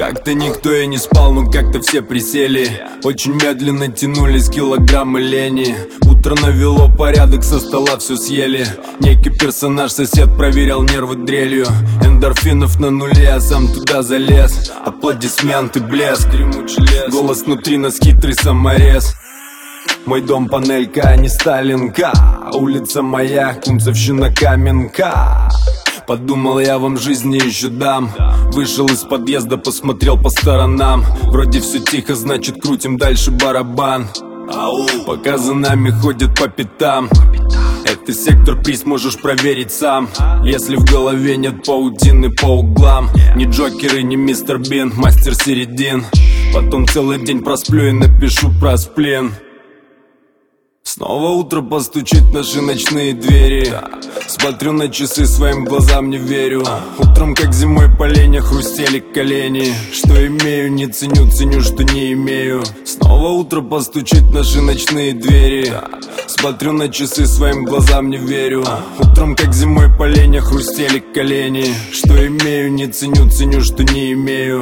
Так-то никто и не спал, но как-то все присели. Очень медленно тянулись килограммы лени. Утро навело порядок, со стола все съели. Некий персонаж, сосед, проверял нервы дрелью. Эндорфинов на нуле, а сам туда залез. Аплодисменты, блеск, голос внутри нас, хитрый саморез. Мой дом панелька, а не Сталинка. Улица моя, Кунцевщина, Каменка. Подумал, я вам жизни еще дам. Вышел из подъезда, посмотрел по сторонам. Вроде все тихо, значит крутим дальше барабан. Пока за нами ходят по пятам. Это сектор приз, можешь проверить сам. Если в голове нет паутины по углам. Ни Джокер и не мистер Бин, мастер середин. Потом целый день просплю и напишу про сплин. Снова утро постучит в наши ночные двери. Смотрю на часы, своим глазам не верю. Утром, как зимой, поленья хрустели колени. Что имею, не ценю, ценю, что не имею. Снова утро постучит в наши ночные двери. Смотрю на часы, своим глазам не верю. Утром, как зимой, поленья хрустели колени. Что имею, не ценю, ценю, что не имею.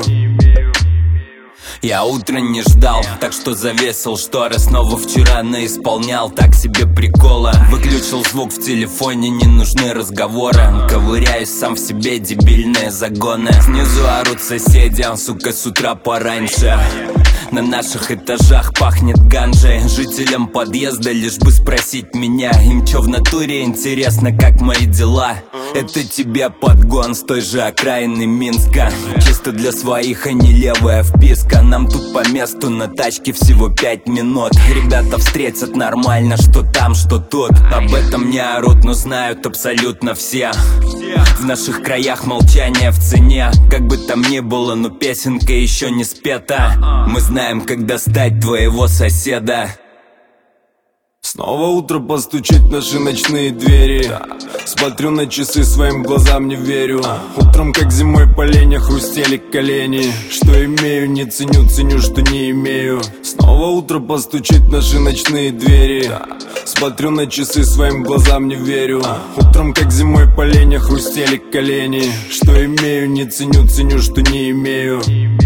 Я утро не ждал, так что завесил шторы. Снова вчера наисполнял так себе прикола. Выключил звук в телефоне, не нужны разговоры. Ковыряюсь сам в себе, дебильные загоны. Снизу орут соседи, сука, с утра пораньше. На наших этажах пахнет ганджей. Жителям подъезда лишь бы спросить меня. Им чё в натуре интересно, как мои дела? Это тебе подгон с той же окраины Минска. Чисто для своих, а не левая вписка. Нам тут по месту на тачке всего 5 минут. Ребята встретят нормально, что там, что тут. Об этом не орут, но знают абсолютно все. В наших краях молчание в цене. Как бы там ни было, но песенка еще не спета. Мы знаем, как достать твоего соседа. Снова утро постучит в наши ночные двери. Смотрю на часы, своим глазам не верю. Утром, как зимой, поленья хрустели колени. Что имею, не ценю, ценю, что не имею. Снова утро постучит в наши ночные двери. Смотрю на часы, своим глазам не верю. Утром, как зимой, поленья хрустели колени. Что имею, не ценю, ценю, что не имею.